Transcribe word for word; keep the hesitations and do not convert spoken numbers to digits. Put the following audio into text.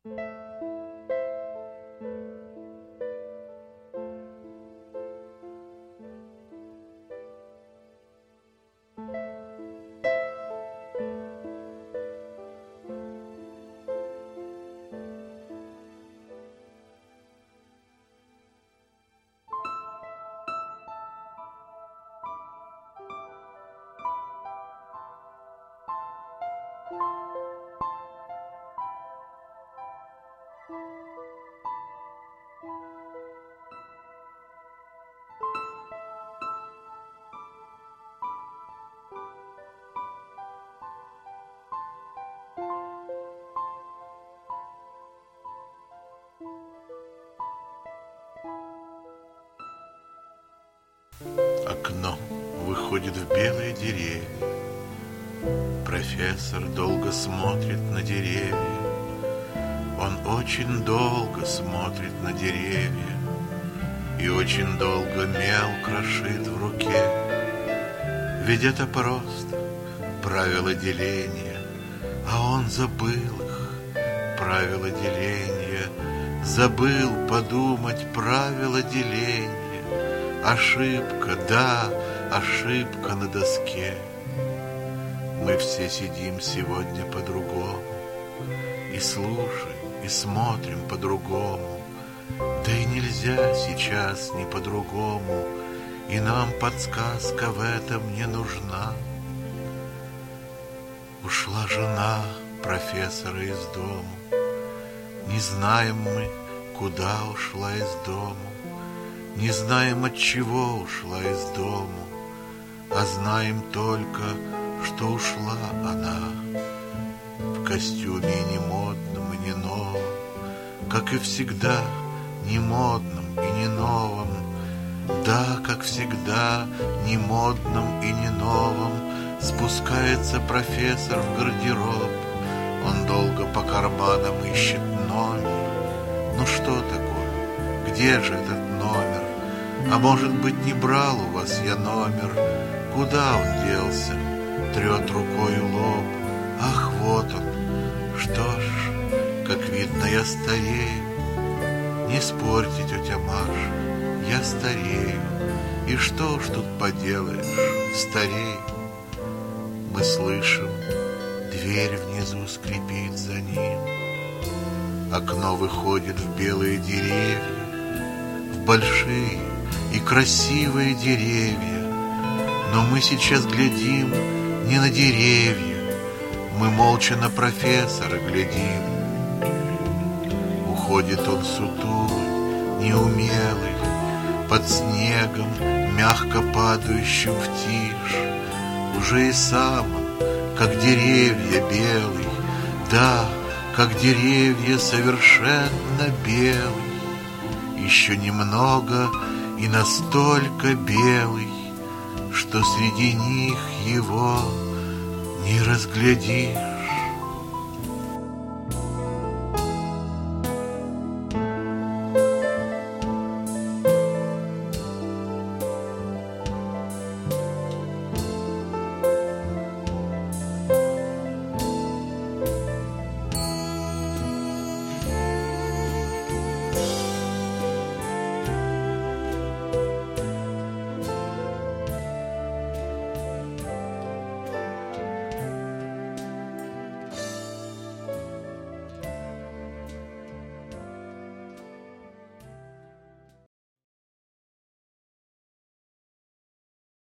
Окно выходит в белые деревья. Профессор долго смотрит на деревья. Он очень долго смотрит на деревья и очень долго мел крошит в руке. Ведь это просто правила деления, а он забыл их, правила деления. Забыл подумать правила деления. Ошибка, да, ошибка на доске. Мы все сидим сегодня по-другому, и слушаем, и смотрим по-другому. Да и нельзя сейчас не по-другому, и нам подсказка в этом не нужна. Ушла жена профессора из дому. Не знаем мы, куда ушла из дому. Не знаем, от чего ушла из дому, а знаем только, что ушла она в костюме не модном и не новом, как и всегда, не модном и не новом. Да, как всегда, не модном и не новом спускается профессор в гардероб. Он долго по карманам ищет номер. Ну что такое? Где же этот номер? А может быть, не брал у вас я номер? Куда он делся? Трет рукой лоб. Ах, вот он. Что ж, как видно, я старею. Не спорьте, тетя Маша, я старею. И что уж тут поделаешь, старею. Мы слышим, дверь внизу скрипит за ним. Окно выходит в белые деревья, в большие и красивые деревья. Но мы сейчас глядим не на деревья, мы молча на профессора глядим. Уходит он сутулый, неумелый, под снегом, мягко падающим в тишь. Уже и сам он, как деревья, белый, да, как деревья совершенно белый. Еще немного и настолько белый, что среди них его не разглядишь.